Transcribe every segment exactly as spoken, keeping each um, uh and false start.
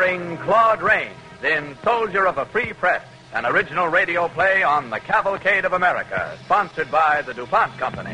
Starring Claude Rains in Soldier of a Free Press, an original radio play on the Cavalcade of America, sponsored by the DuPont Company.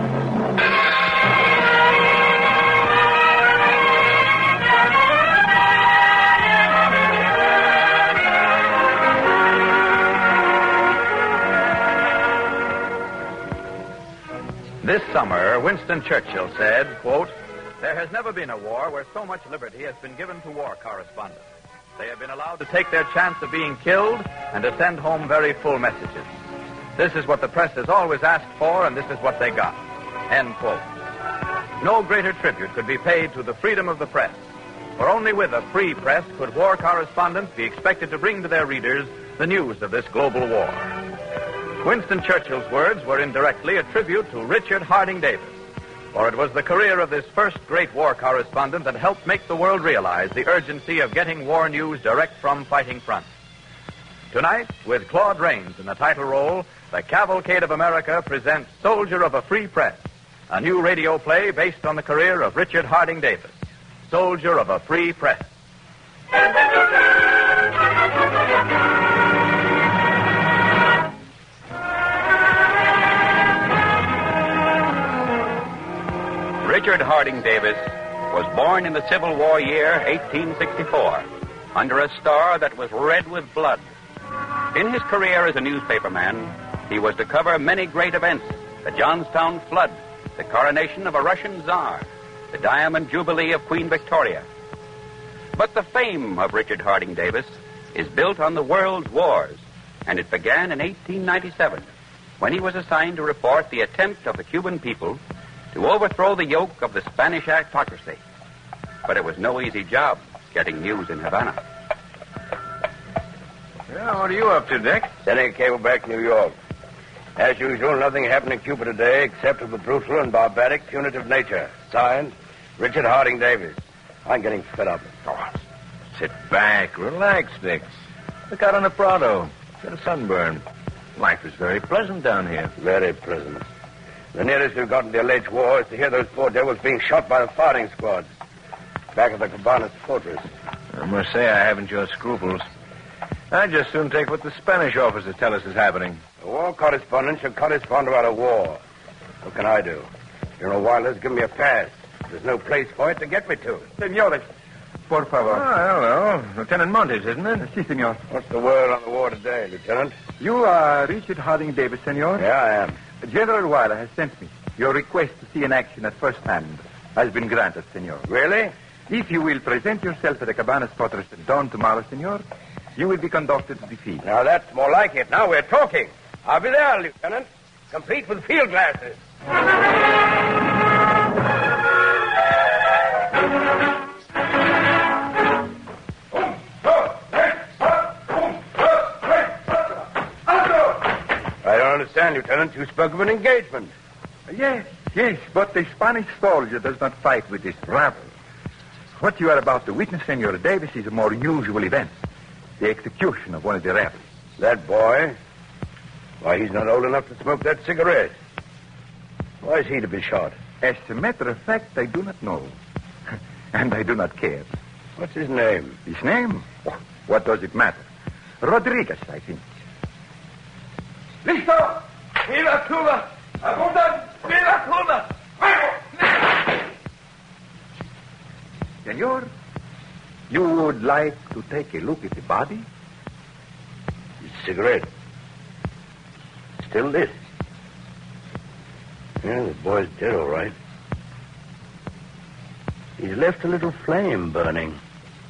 This summer, Winston Churchill said, quote, "There has never been a war where so much liberty has been given to war correspondents. They have been allowed to take their chance of being killed and to send home very full messages. This is what the press has always asked for, and this is what they got." End quote. No greater tribute could be paid to the freedom of the press, for only with a free press could war correspondents be expected to bring to their readers the news of this global war. Winston Churchill's words were indirectly a tribute to Richard Harding Davis, for it was the career of this first great war correspondent that helped make the world realize the urgency of getting war news direct from fighting fronts. Tonight, with Claude Rains in the title role, the Cavalcade of America presents Soldier of a Free Press, a new radio play based on the career of Richard Harding Davis. Soldier of a Free Press. Richard Harding Davis was born in the Civil War year eighteen sixty-four, under a star that was red with blood. In his career as a newspaperman, he was to cover many great events: the Johnstown flood, the coronation of a Russian Tsar, the Diamond Jubilee of Queen Victoria. But the fame of Richard Harding Davis is built on the world's wars, and it began in eighteen ninety-seven, when he was assigned to report the attempt of the Cuban people to overthrow the yoke of the Spanish autocracy. But it was no easy job getting news in Havana. Well, what are you up to, Dick? Sending a cable back to New York. As usual, nothing happened in Cuba today except of the brutal and barbaric punitive nature. Signed, Richard Harding Davis. I'm getting fed up. Oh, sit back, relax, Dick. Look out on the Prado. Get a sunburn. Life is very pleasant down here. Very pleasant. The nearest we've gotten to the alleged war is to hear those poor devils being shot by the firing squads back at the Cabanas fortress. I must say I haven't your scruples. I'd just soon take what the Spanish officers tell us is happening. A war correspondent should correspond about a war. What can I do? General Wilder's given me a pass. There's no place for it to get me to. Senores, por favor. Oh, hello. Lieutenant Montes, isn't it? Si, senor. What's the word on the war today, Lieutenant? You are Richard Harding Davis, senor? Yeah, I am. General Wilder has sent me. Your request to see an action at first hand has been granted, senor. Really? If you will present yourself at the Cabanas Fortress at dawn tomorrow, senor, you will be conducted to the field. Now, that's more like it. Now we're talking. I'll be there, Lieutenant, complete with field glasses. I don't understand, Lieutenant. You spoke of an engagement. Yes, yes, but the Spanish soldier does not fight with this rabble. What you are about to witness, Senor Davis, is a more usual event. The execution of one of the rebels. That boy? Why, he's not old enough to smoke that cigarette. Why is he to be shot? As a matter of fact, I do not know. And I do not care. What's his name? His name? Oh, what does it matter? Rodriguez, I think. Listo! Viva Cuba! Apuntan! Viva Cuba! Fuego! Senor, you would like to take a look at the body? His cigarette. Still lit. Yeah, the boy's dead, all right. He's left a little flame burning.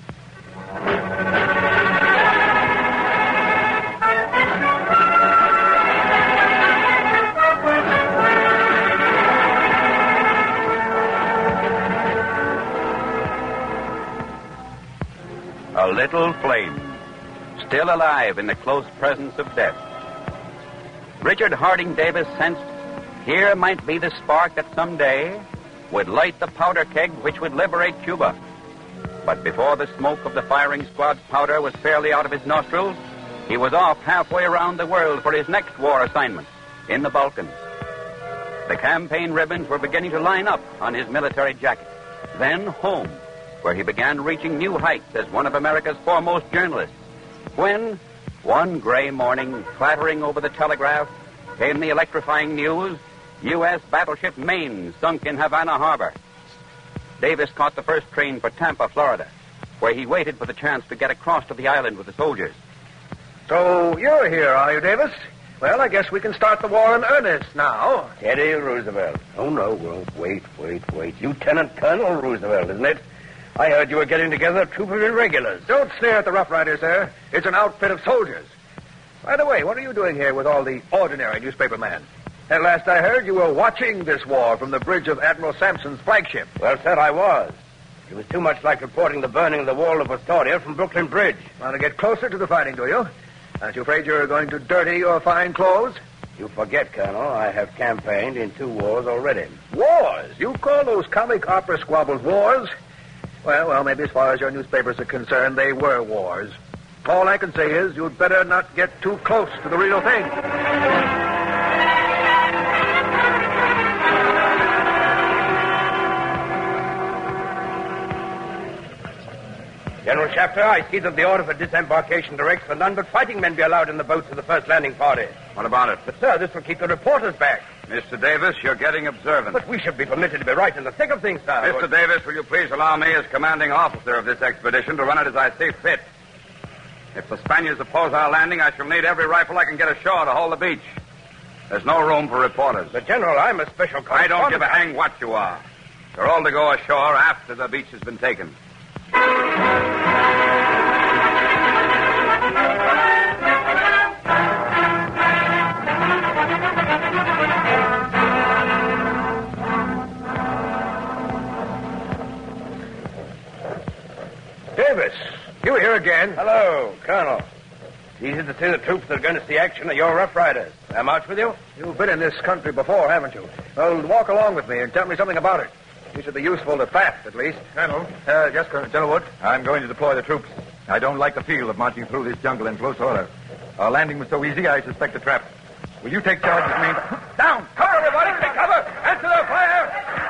A little flame, still alive in the close presence of death. Richard Harding Davis sensed here might be the spark that someday would light the powder keg which would liberate Cuba. But before the smoke of the firing squad's powder was fairly out of his nostrils, he was off halfway around the world for his next war assignment in the Balkans. The campaign ribbons were beginning to line up on his military jacket. Then home, where he began reaching new heights as one of America's foremost journalists. When, one gray morning, clattering over the telegraph, came the electrifying news, U S battleship Maine sunk in Havana Harbor. Davis caught the first train for Tampa, Florida, where he waited for the chance to get across to the island with the soldiers. So you're here, are you, Davis? Well, I guess we can start the war in earnest now. Teddy Roosevelt. Oh, no, well, wait, wait, wait. Lieutenant Colonel Roosevelt, isn't it? I heard you were getting together a troop of irregulars. Don't sneer at the Rough Riders, sir. It's an outfit of soldiers. By the way, what are you doing here with all the ordinary newspaper men? At last I heard you were watching this war from the bridge of Admiral Sampson's flagship. Well, sir, I was. It was too much like reporting the burning of the wall of Astoria from Brooklyn Bridge. Want to get closer to the fighting, do you? Aren't you afraid you're going to dirty your fine clothes? You forget, Colonel, I have campaigned in two wars already. Wars? You call those comic opera squabbles wars? Well, well, maybe as far as your newspapers are concerned, they were wars. All I can say is you'd better not get too close to the real thing. General Shafter, I see that the order for disembarkation directs that none but fighting men be allowed in the boats of the first landing party. What about it? But, sir, this will keep the reporters back. Mister Davis, you're getting observant. But we should be permitted to be right in the thick of things, sir. Mister Davis, will you please allow me as commanding officer of this expedition to run it as I see fit? If the Spaniards oppose our landing, I shall need every rifle I can get ashore to hold the beach. There's no room for reporters. But, General, I'm a special correspondent. I don't give a hang what you are. You're all to go ashore after the beach has been taken. Davis, you here again? Hello, Colonel. Easy to see the troops that are going to see action are your Rough Riders. May I march with you? You've been in this country before, haven't you? Well, walk along with me and tell me something about it. You should be useful to Pfaff, at least. Colonel. Uh, yes, Colonel. General Wood. I'm going to deploy the troops. I don't like the feel of marching through this jungle in close order. Our landing was so easy, I suspect a trap. Will you take charge of me? Down! Cover, everybody! Take cover! Answer their fire!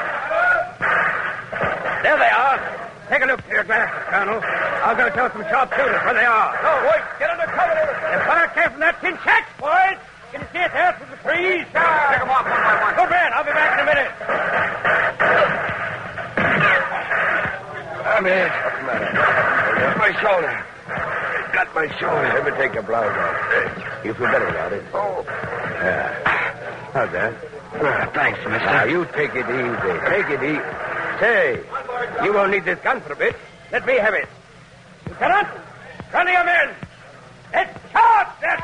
There they are. Take a look through your glasses, Colonel. I'll go tell some sharpshooters where they are. No, wait! Get under cover! And fire care from that tin shack, boys! Can you see it there through the trees? Take them off one by one. Good man. I'll be back in a minute. I'm in. What's the matter? My shoulder. Got my shoulder. Let me take your blouse off. You feel better about it? Oh. Yeah. How's that? Uh, thanks, mister. Now, you take it easy. Take it easy. Say, you won't need this gun for a bit. Let me have it. Lieutenant, run your men. Let's charge that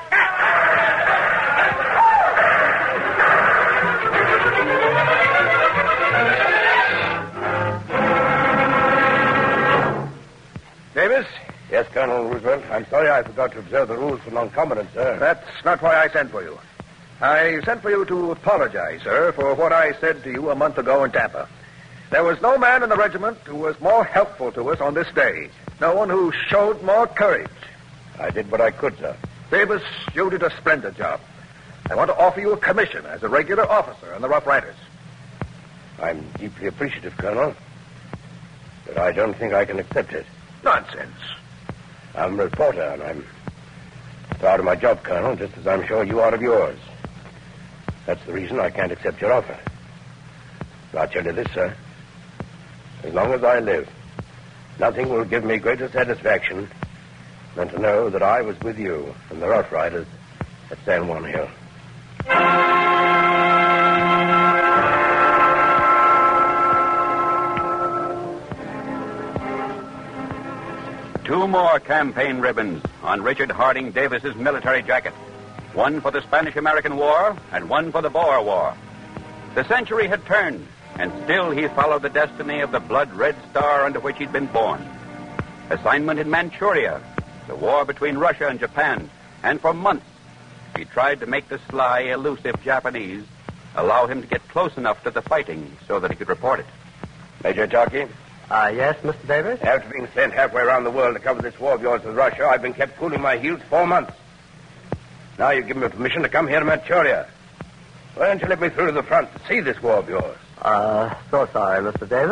Davis? Yes, Colonel Roosevelt. I'm sorry I forgot to observe the rules for non-combatants, sir. That's not why I sent for you. I sent for you to apologize, sir, for what I said to you a month ago in Tampa. There was no man in the regiment who was more helpful to us on this day. No one who showed more courage. I did what I could, sir. Davis, you did a splendid job. I want to offer you a commission as a regular officer in the Rough Riders. I'm deeply appreciative, Colonel. But I don't think I can accept it. Nonsense. I'm a reporter, and I'm proud of my job, Colonel, just as I'm sure you are of yours. That's the reason I can't accept your offer. But I'll tell you this, sir. As long as I live, nothing will give me greater satisfaction than to know that I was with you and the Rough Riders at San Juan Hill. Two more campaign ribbons on Richard Harding Davis's military jacket. One for the Spanish-American War and one for the Boer War. The century had turned, and still he followed the destiny of the blood-red star under which he'd been born. Assignment in Manchuria, the war between Russia and Japan, and for months he tried to make the sly, elusive Japanese allow him to get close enough to the fighting so that he could report it. Major Tarky? Ah, uh, yes, Mister Davis? After being sent halfway around the world to cover this war of yours with Russia, I've been kept cooling my heels four months. Now you've given me permission to come here to Manchuria. Why don't you let me through to the front to see this war of yours? Uh, so sorry, Mister Davis.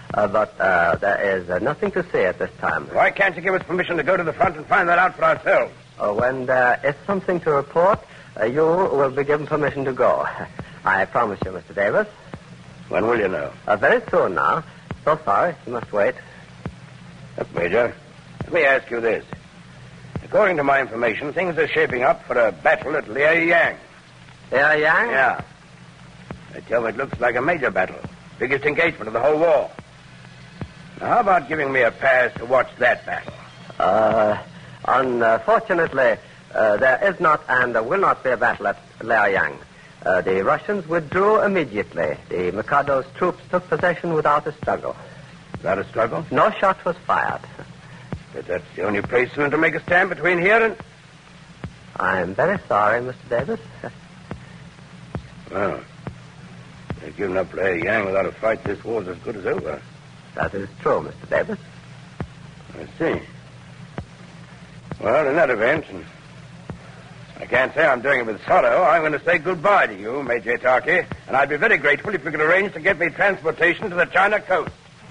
Uh, but uh, there is uh, nothing to say at this time. Why can't you give us permission to go to the front and find that out for ourselves? Uh, when there is something to report, uh, you will be given permission to go. I promise you, Mister Davis. When will you know? Uh, very soon now. So sorry, you must wait. Look, Major, let me ask you this. According to my information, things are shaping up for a battle at Liaoyang. Liaoyang? Yeah. They tell me it looks like a major battle. Biggest engagement of the whole war. Now, how about giving me a pass to watch that battle? Uh, unfortunately, uh, there is not and there will not be a battle at Liaoyang. Uh, the Russians withdrew immediately. The Mikado's troops took possession without a struggle. Without a struggle? No shot was fired. But that's the only place for them to make a stand between here and... I'm very sorry, Mister Davis. Well, they've given up Liaoyang without a fight. This war's as good as over. That is true, Mister Davis. I see. Well, in that event, and I can't say I'm doing it with sorrow, I'm going to say goodbye to you, Major Tarky, and I'd be very grateful if you could arrange to get me transportation to the China coast.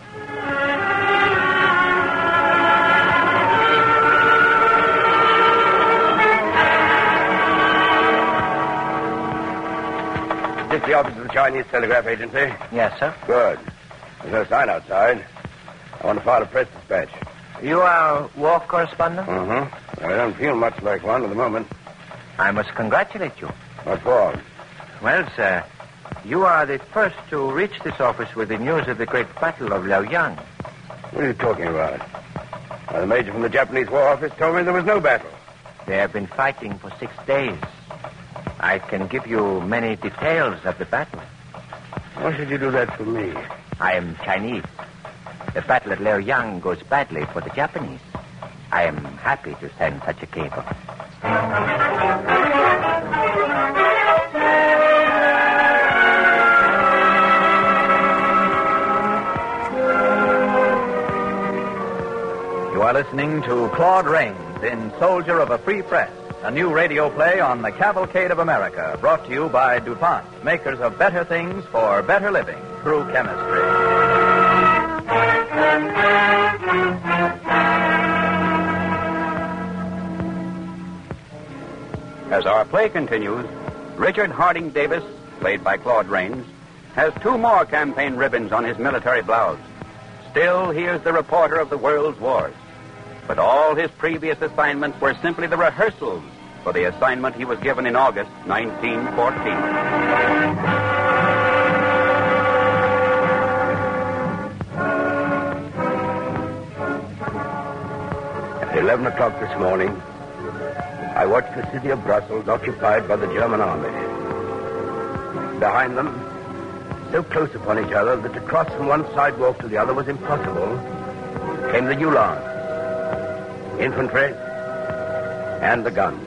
Is this the office of the Chinese Telegraph Agency? Yes, sir. Good. There's no sign outside. I want to file a press dispatch. You are a war correspondent? Mm-hmm. I don't feel much like one at the moment. I must congratulate you. What for? Well, sir, you are the first to reach this office with the news of the great battle of Liaoyang. What are you talking about? Well, the major from the Japanese War Office told me there was no battle. They have been fighting for six days. I can give you many details of the battle. Why should you do that for me? I am Chinese. The battle at Liaoyang goes badly for the Japanese. I am happy to send such a cable. You are listening to Claude Rains in Soldier of a Free Press, a new radio play on the Cavalcade of America, brought to you by DuPont, makers of better things for better living through chemistry. As our play continues, Richard Harding Davis, played by Claude Rains, has two more campaign ribbons on his military blouse. Still, he is the reporter of the world's wars. But all his previous assignments were simply the rehearsals for the assignment he was given in August nineteen fourteen. At eleven o'clock this morning, I watched the city of Brussels occupied by the German army. Behind them, so close upon each other that to cross from one sidewalk to the other was impossible, came the Uhlans, infantry, and the guns.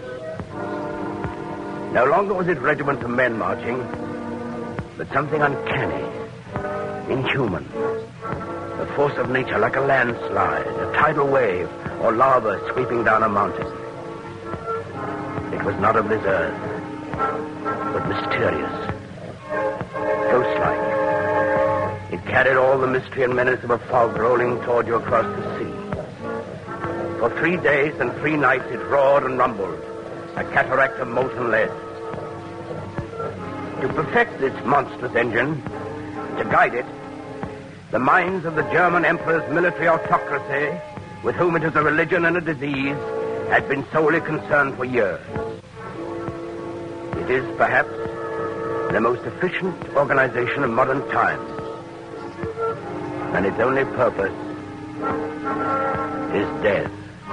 No longer was it regiment of men marching, but something uncanny, inhuman. The force of nature like a landslide, a tidal wave, or lava sweeping down a mountain. It was not of this earth, but mysterious, ghost-like. It carried all the mystery and menace of a fog rolling toward you across the sea. For three days and three nights it roared and rumbled, a cataract of molten lead. To perfect this monstrous engine, to guide it, the minds of the German Emperor's military autocracy, with whom it is a religion and a disease, had been solely concerned for years. It is, perhaps, the most efficient organization of modern times. And its only purpose is death.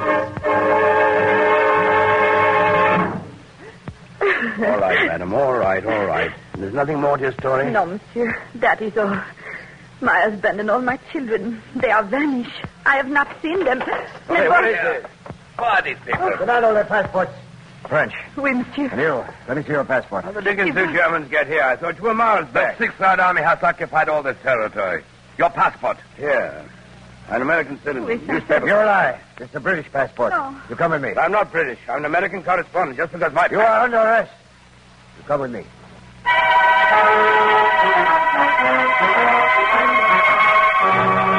All right, madam, all right, all right. There's nothing more to your story? No, monsieur. That is all. My husband and all my children, they are vanished. I have not seen them. Hey, what is it? Who are these people? Can I know their passports? French. Oui, monsieur. And you, let me see your passport. How the dickens do Germans get here? I thought you were miles back. The Sixth Third Army has occupied all this territory. Your passport. Here. An American citizen. Oui, Newspaper. You're a lie. It's a British passport. No. You come with me. I'm not British. I'm an American correspondent just because my... You are under arrest. You come with me. Thank you.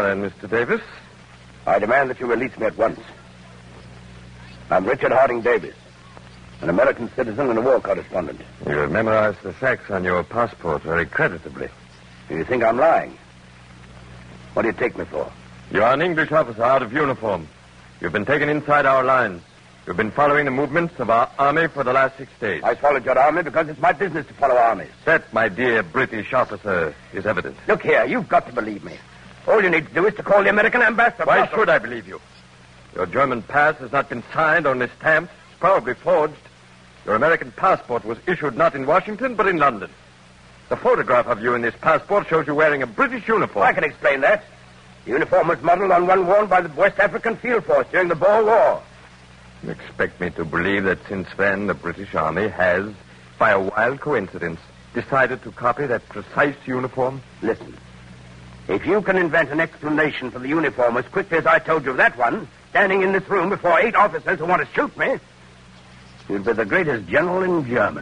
then, Mister Davis? I demand that you release me at once. I'm Richard Harding Davis, an American citizen and a war correspondent. You have memorized the facts on your passport very creditably. Do you think I'm lying? What do you take me for? You are an English officer out of uniform. You've been taken inside our lines. You've been following the movements of our army for the last six days. I followed your army because it's my business to follow armies. That, my dear British officer, is evident. Look here, you've got to believe me. All you need to do is to call the American ambassador. Why Brussels. should I believe you? Your German pass has not been signed, only stamped. It's probably forged. Your American passport was issued not in Washington, but in London. The photograph of you in this passport shows you wearing a British uniform. I can explain that. The uniform was modeled on one worn by the West African Field Force during the Boer War. You expect me to believe that since then the British Army has, by a wild coincidence, decided to copy that precise uniform? Listen, if you can invent an explanation for the uniform as quickly as I told you that one, standing in this room before eight officers who want to shoot me, you'd be the greatest general in Germany.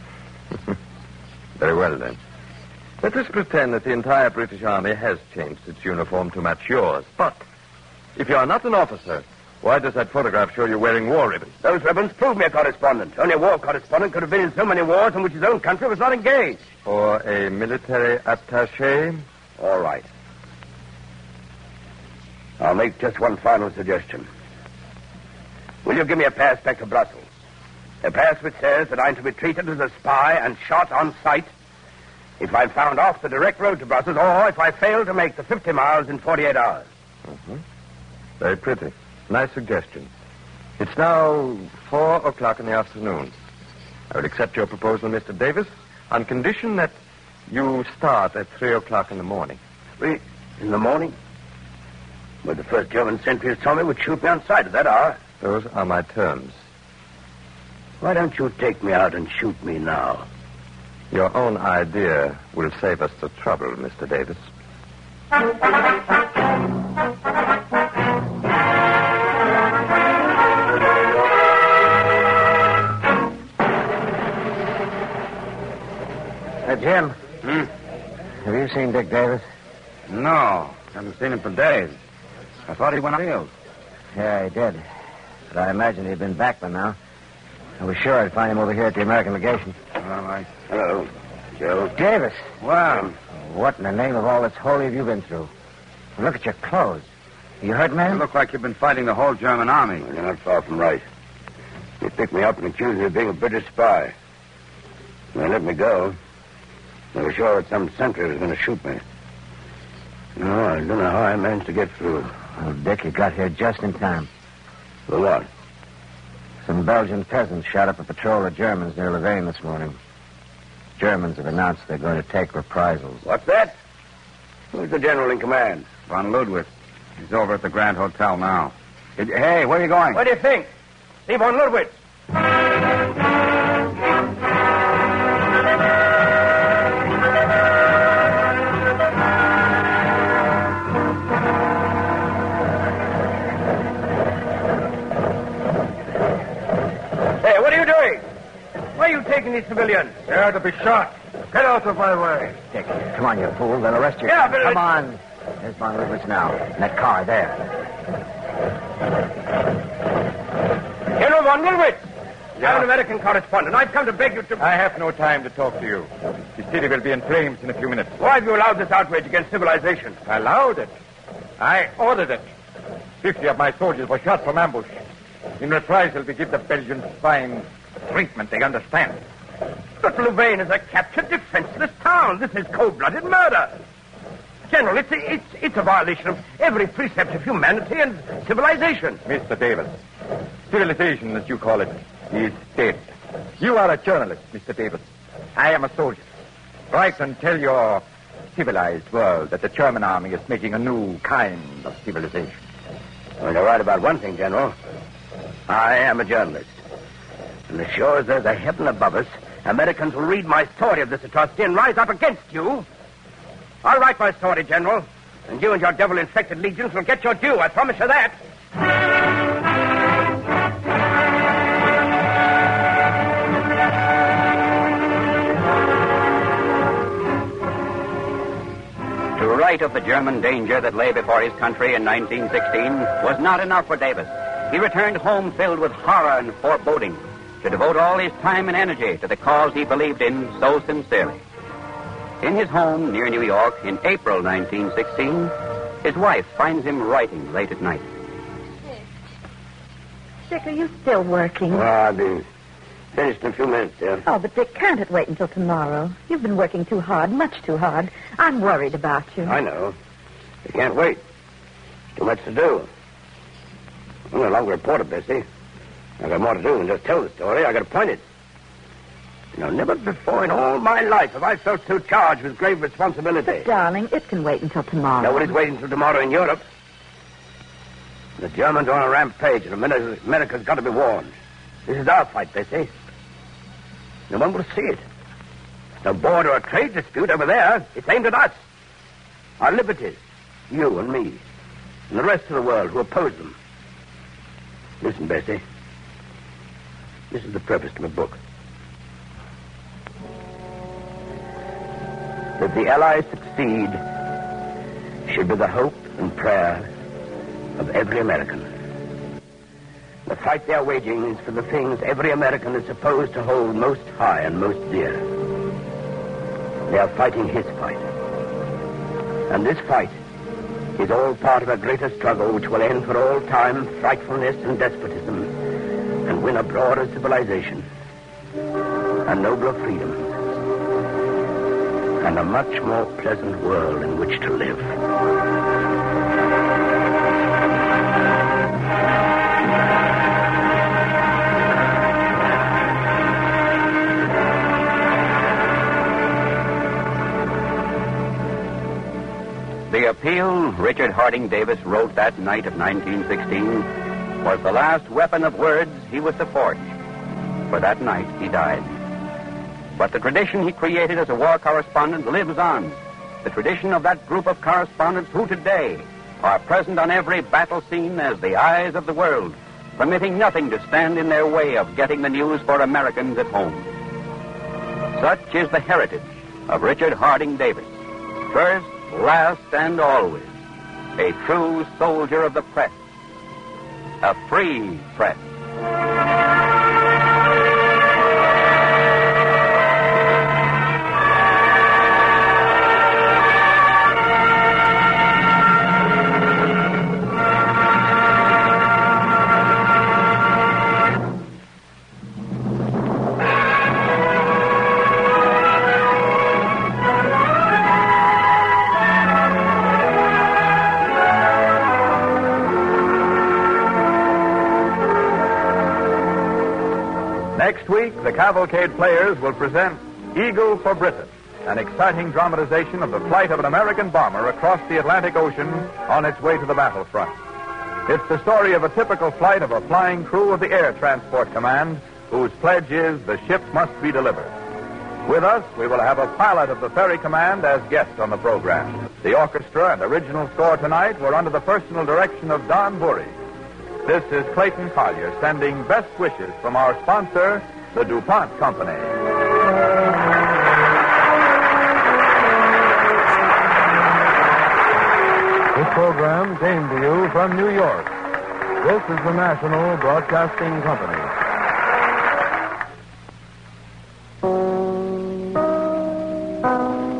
Very well, then. Let us pretend that the entire British Army has changed its uniform to match yours. But if you are not an officer, why does that photograph show you wearing war ribbons? Those ribbons prove me a correspondent. Only a war correspondent could have been in so many wars in which his own country was not engaged. Or a military attaché? All right. I'll make just one final suggestion. Will you give me a pass back to Brussels? A pass which says that I'm to be treated as a spy and shot on sight if I'm found off the direct road to Brussels, or if I fail to make the fifty miles in forty-eight hours. Mm-hmm. Very pretty. Nice suggestion. It's now four o'clock in the afternoon. I will accept your proposal, Mister Davis, on condition that you start at three o'clock in the morning. Three in the morning? Well, the first German sentries told me would shoot me on sight at that hour. Those are my terms. Why don't you take me out and shoot me now? Your own idea will save us the trouble, Mister Davis. Hey, Jim. Hmm? Have you seen Dick Davis? No. Haven't seen him for days. I thought he went field. Yeah, he did. But I imagine he'd been back by now. I was sure I'd find him over here at the American legation. Well, I... Hello, Joe. Davis. Well... What in the name of all that's holy have you been through? Look at your clothes. You hurt, man? You look like you've been fighting the whole German army. Well, you're not far from right. They picked me up and accused me of being a British spy. When they let me go, they were sure that some sentry was going to shoot me. No, I don't know how I managed to get through. Well, Dick, you got here just in time. For what? Some Belgian peasants shot up a patrol of Germans near Louvain this morning. Germans have announced they're going to take reprisals. What's that? Who's the general in command? Von Ludwig. He's over at the Grand Hotel now. Hey, where are you going? What do you think? See von Ludwig. Hey, what are you doing? Why are you taking these civilians? They're to be shot. Get out of my way. Dick, come on, you fool. They'll arrest you. Yeah, but... Come on. There's von Ludwig now. In that car there. General von Ludwig. I'm an American correspondent. I've come to beg you to... I have no time to talk to you. The city will be in flames in a few minutes. Why have you allowed this outrage against civilization? Allowed it? I ordered it. Fifty of my soldiers were shot from ambush. In reprisal, we give the Belgians fine treatment. They understand. But Louvain is a captured, defenseless town. This is cold-blooded murder. General, it's a, it's, it's a violation of every precept of humanity and civilization. Mister Davis, civilization, as you call it, is dead. You are a journalist, Mister Davis. I am a soldier. Write and tell your civilized world that the German army is making a new kind of civilization. Well, you're right about one thing, General. I am a journalist. And as sure as there's a heaven above us, Americans will read my story of this atrocity and rise up against you. I'll write my story, General, and you and your devil-infected legions will get your due. I promise you that. To write sight of the German danger that lay before his country in nineteen sixteen was not enough for Davis. He returned home filled with horror and foreboding to devote all his time and energy to the cause he believed in so sincerely. In his home near New York in April nineteen sixteen, his wife finds him writing late at night. Dick, are you still working? Well, I'll be finished in a few minutes, dear. Oh, but Dick, can't it wait until tomorrow? You've been working too hard, much too hard. I'm worried about you. I know. You can't wait. There's too much to do. I'm no longer a reporter, Bessie. I've got more to do than just tell the story. I got to point it. You know, never before in all my life have I felt so charged with grave responsibility. But, darling, it can wait until tomorrow. Nobody's waiting until tomorrow in Europe. The Germans are on a rampage, and America's, America's got to be warned. This is our fight, Bessie. No one will see it. It's no border or trade dispute over there. It's aimed at us. Our liberties. You and me. And the rest of the world who oppose them. Listen, Bessie. This is the preface to my book. That the Allies succeed should be the hope and prayer of every American. The fight they are waging is for the things every American is supposed to hold most high and most dear. They are fighting his fight. And this fight is all part of a greater struggle which will end for all time frightfulness and despotism and win a broader civilization, a nobler freedom, and a much more pleasant world in which to live. The appeal Richard Harding Davis wrote that night of nineteen sixteen was the last weapon of words he was to forge. For that night, he died. But the tradition he created as a war correspondent lives on. The tradition of that group of correspondents who today are present on every battle scene as the eyes of the world, permitting nothing to stand in their way of getting the news for Americans at home. Such is the heritage of Richard Harding Davis. First, last, and always, a true soldier of the press. A free press. Next week, the Cavalcade Players will present Eagle for Britain, an exciting dramatization of the flight of an American bomber across the Atlantic Ocean on its way to the battlefront. It's the story of a typical flight of a flying crew of the Air Transport Command, whose pledge is the ship must be delivered. With us, we will have a pilot of the Ferry Command as guest on the program. The orchestra and original score tonight were under the personal direction of Don Bury. This is Clayton Collier sending best wishes from our sponsor, the DuPont Company. This program came to you from New York. This is the National Broadcasting Company.